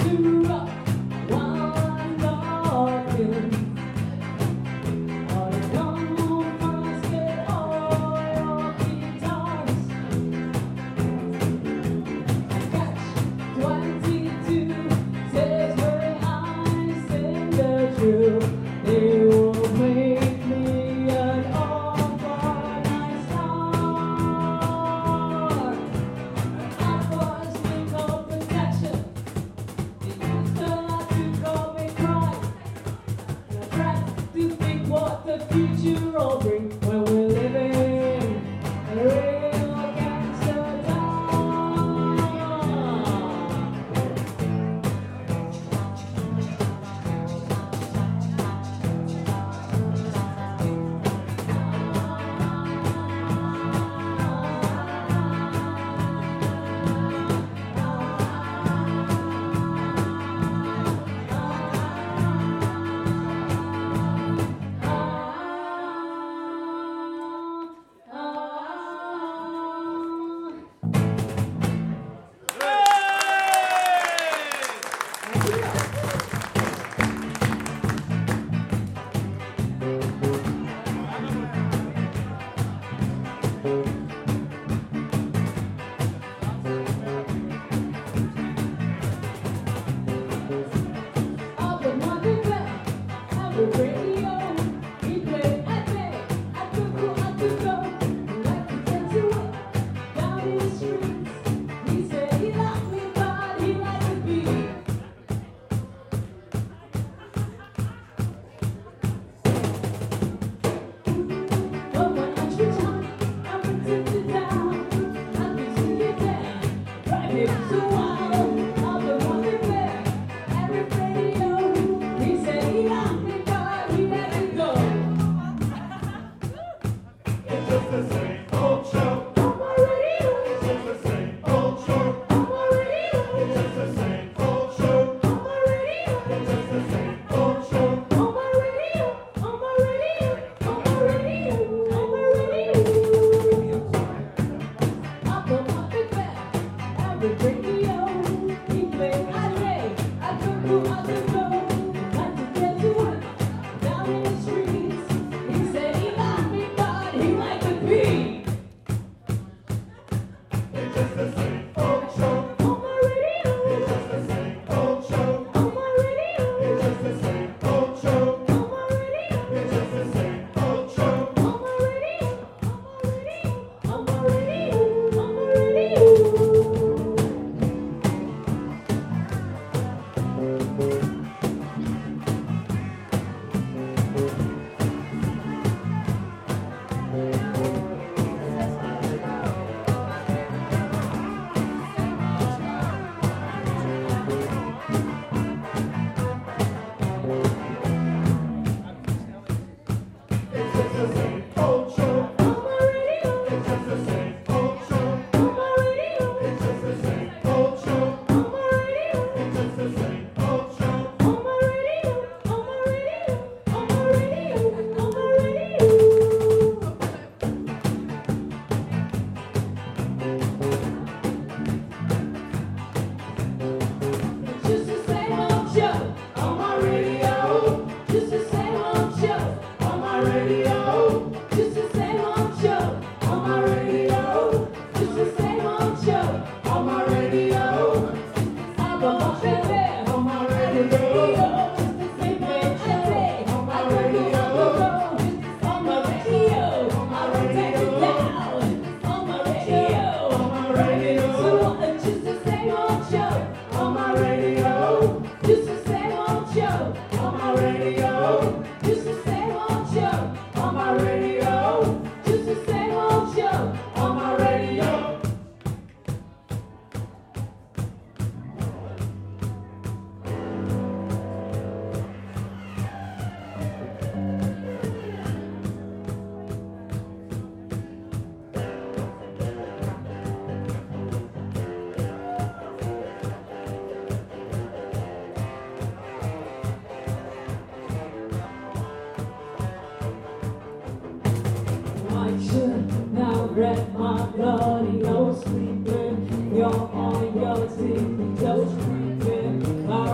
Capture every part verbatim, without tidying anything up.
Red, my bloody, no sleeping. You're on your teeth, no sleeping.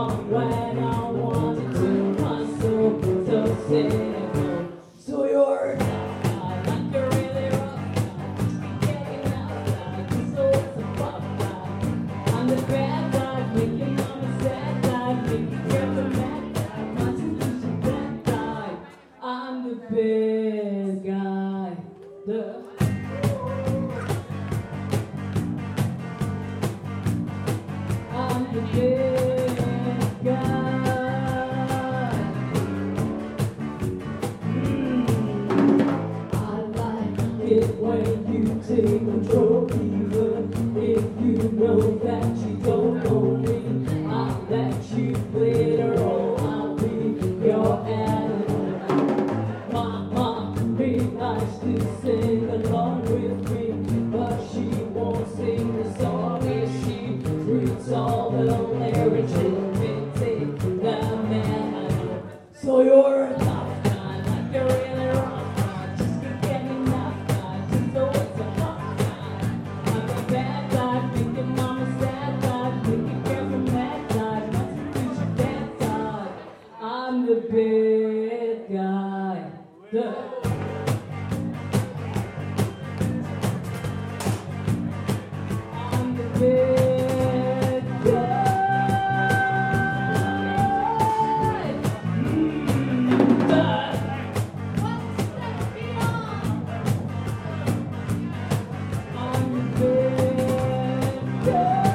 wrong when I wanted to. My soul was so cynical. So you're a tough guy, like you're really rough guy. Getting outside, so it's a fuck guy. I'm the bad guy, making mama sad guy, making girls mad guy. My solution bad guy. I'm the bad guy. The I'm the bad guy. Mm. I like it when you take control, even if you know that you don't own me. I'll let you play the role. I'll be your animal. My mom be nice to sing along with me, but she won't sing the song if she reads all the lyrics. She'll take the man. So you're a tough guy, like you're really rough guy. Just keep getting enough guy, just so it's a tough guy. I'm a bad guy, making mama sad guy, making girls a mad guy. Must be your bad guy. I'm the bad guy. The I'm the bad guy. Mm, the- I'm the bad guy.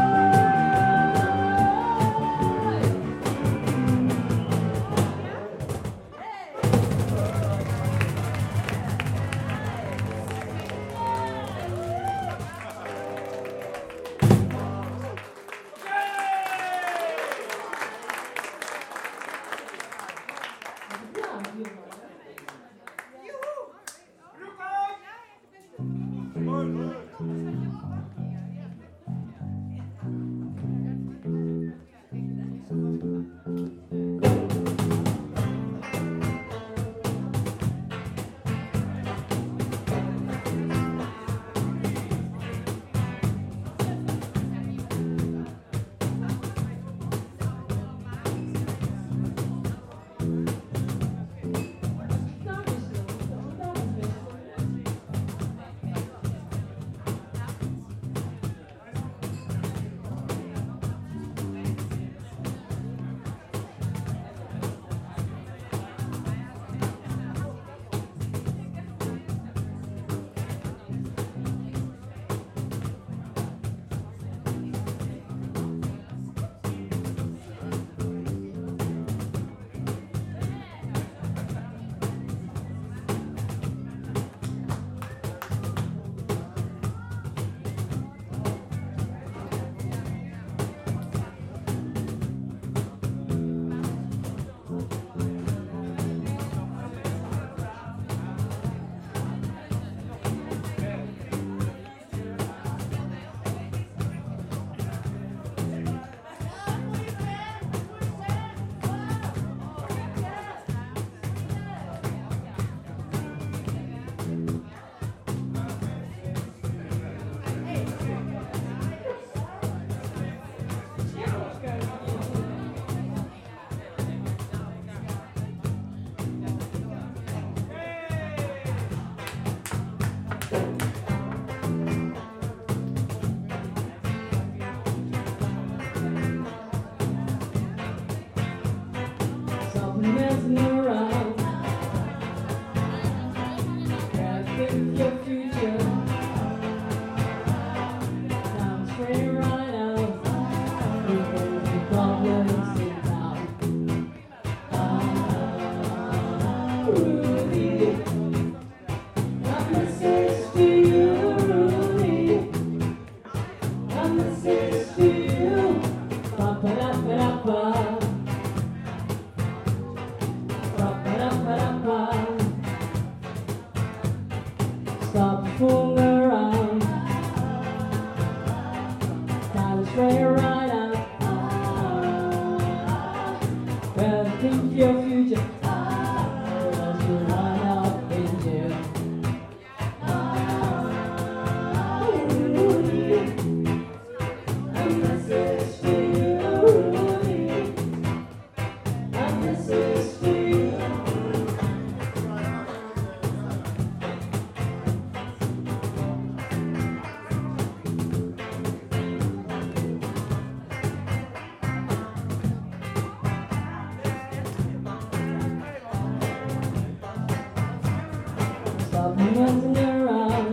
Messing around, grabbing your future. Time straight right out. There's no problems in town. Ah, Rudy, got message to you, Rudy. Got message to you. Ba ba da ba da ba. messing around.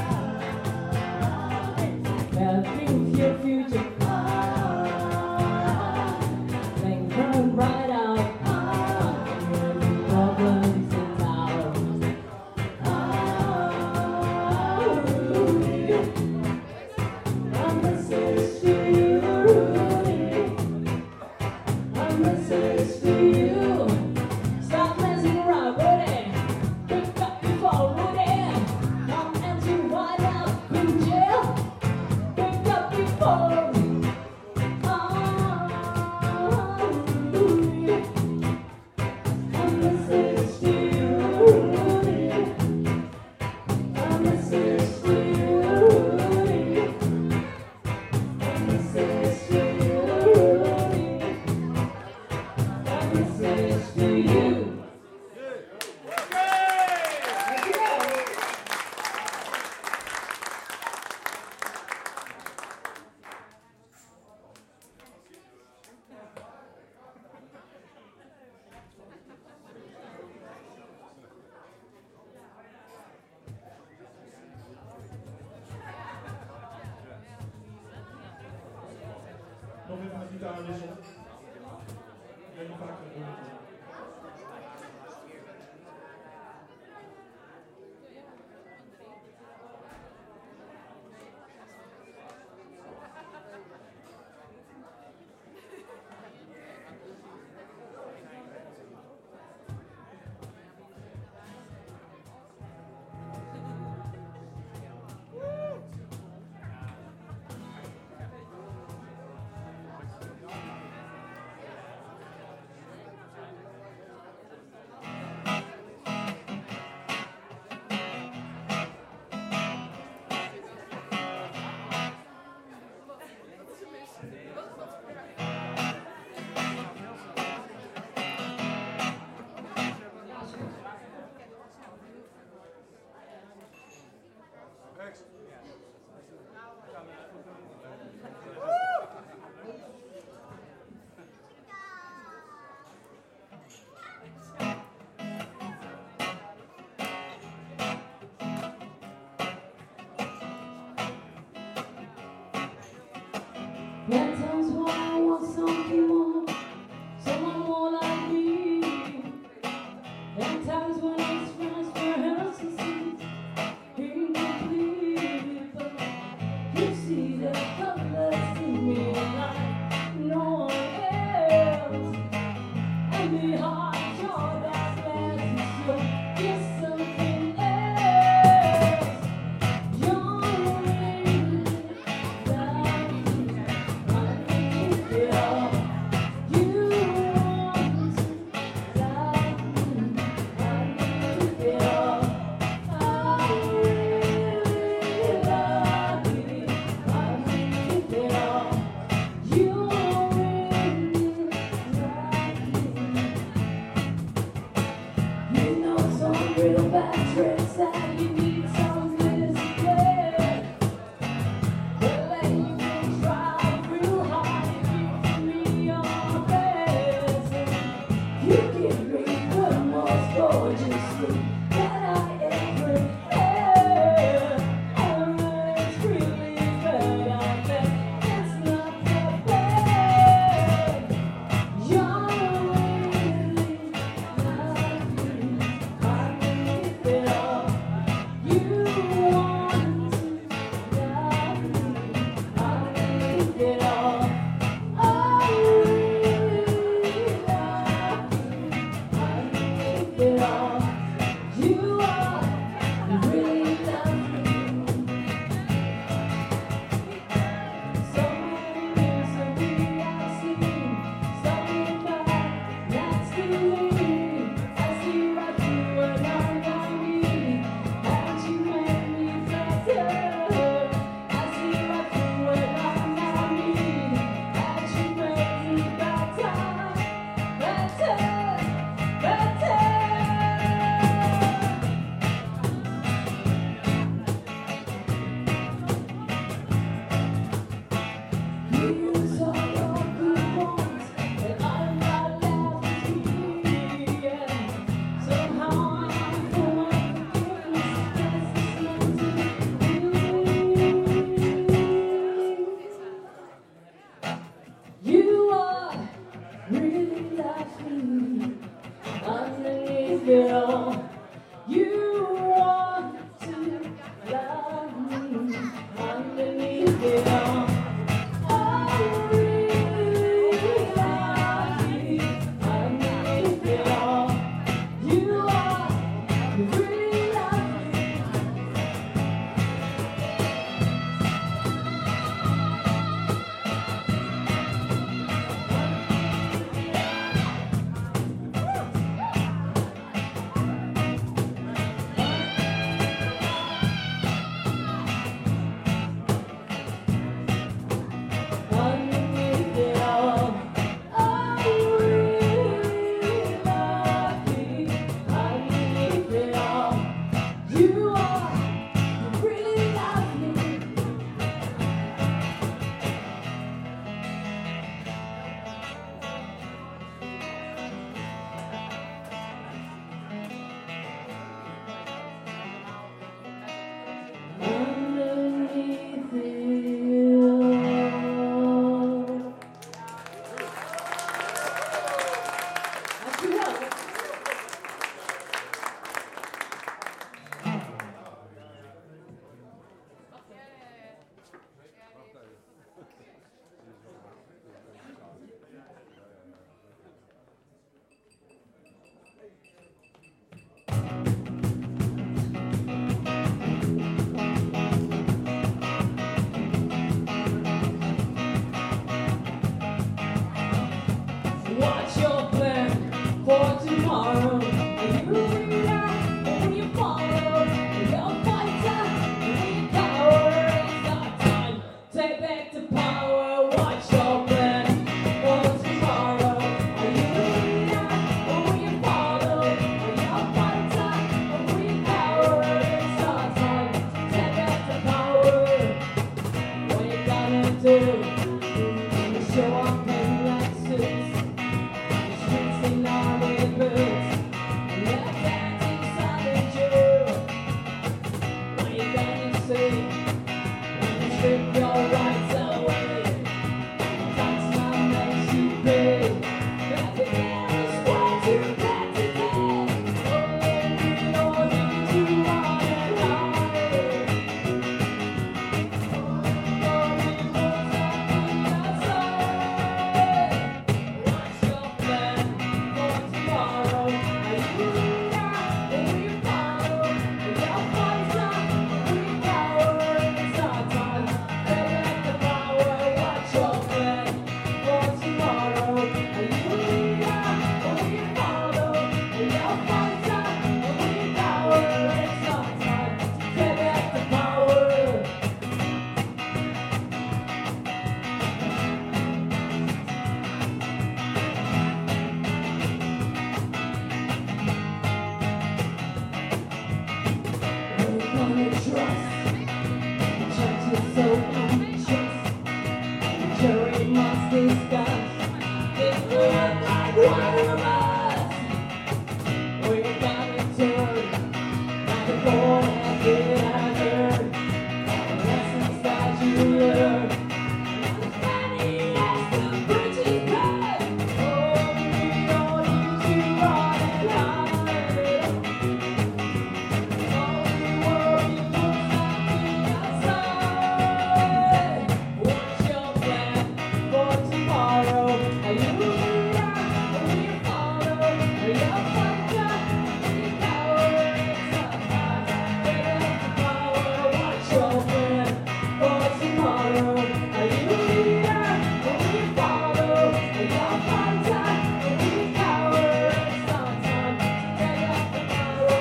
Gotta think of your future. Things turn bright out. There'll be problems in town. A message to you. A message to you. Stop messing around, Woody. Pick up your phone, Woody. Don't answer right out in jail. Pick up your phone. Oh, a message to you. A message to you. A message to you. A message to you. Nog even een gitaarwissel. Ik weet niet vaak dat doen. There are times when I want something more, someone more like me. There are times when it's transference and seems incomplete, but you see the colors in me like no one else. And behind your dark glasses, you're something else. You're really like me. Real bad tricks that you need some discipline. Well, then you can try real hard if you give me your best. You give me the most gorgeous thing that I ever had. And it's really bad, I bet it's not that bad. You're really like me. What's your plan for tomorrow? Are you a leader or will you follow? Are you a fighter or will you cower? It's our time, take back the power. What's your plan for tomorrow? Are you a leader or will you follow? Are you a fighter or will you cower? It's our time, take back the power. What you gonna do? Show up in black suits, the streets in army boots, left hands inside you. What you gonna say when you strip your rights away? Tax man makes you pay. Nothing else what you got today. Oh, we don't need to run and hide. Oh, we won't stop in outside. What's your plan for tomorrow? Are you a leader or will you follow? Are you a fighter or will you cower? It's our time, take back the power. What's your plan for tomorrow? Are you a leader or will you follow? Are you a fighter or will you cower? It's our time, take back the power. We're gonna trust. The church is so anxious. The jury must discuss. This will look like one of us. We're gonna turn like a four-handed iron. The lessons that you learn. Not as many as the bridges burn. Oh, we don't need to run and hide. All we worry was nothing outside. What's your plan for tomorrow? Are you a leader or will you follow? Are you a fighter or will you cower? It's our time, take back the power. What's your plan for tomorrow? Are you a leader or will you follow? Are you a fighter or will you cower? It's our time, take back the power.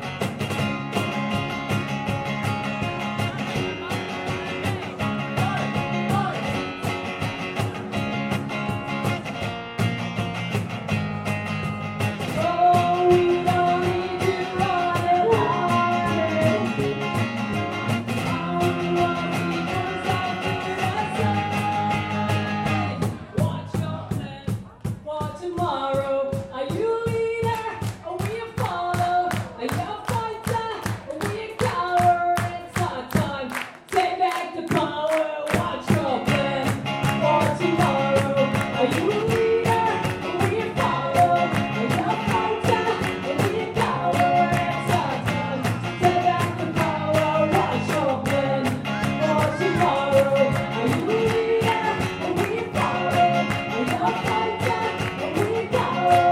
Oh, we don't need to run and hide. All we want is something outside. What's your plan for tomorrow? Are you a leader or will you follow? Are you a fighter or will you cower? It's our time, take back the power. What's your plan for tomorrow? Are you a leader or will you follow? Are you a fighter or will you cower? It's our time, take back the power. What's your plan for tomorrow? Are you a leader or will you follow? Are you a fighter or will you cower?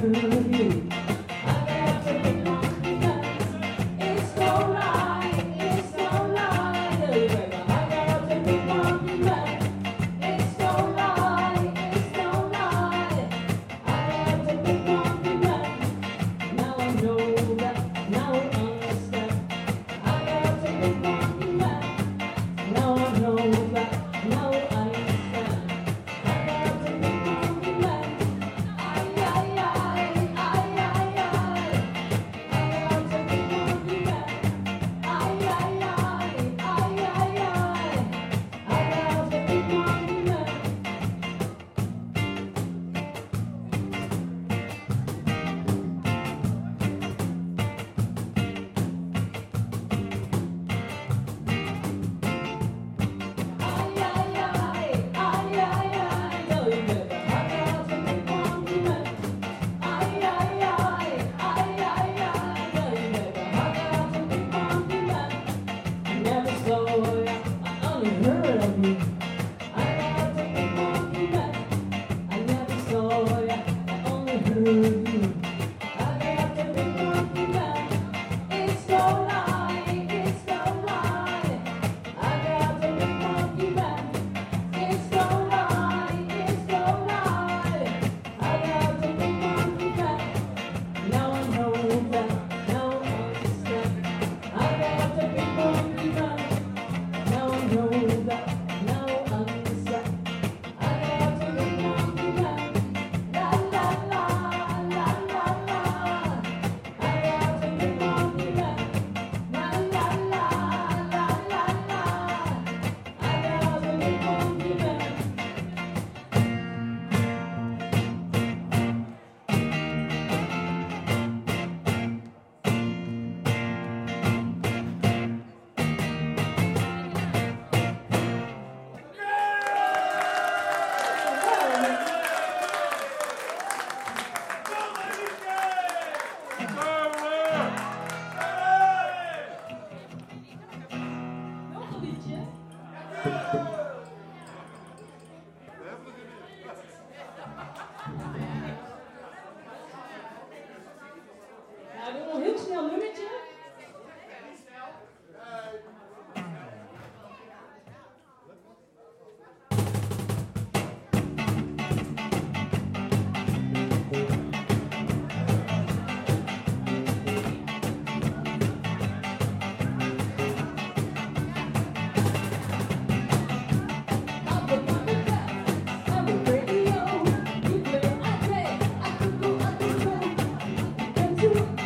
You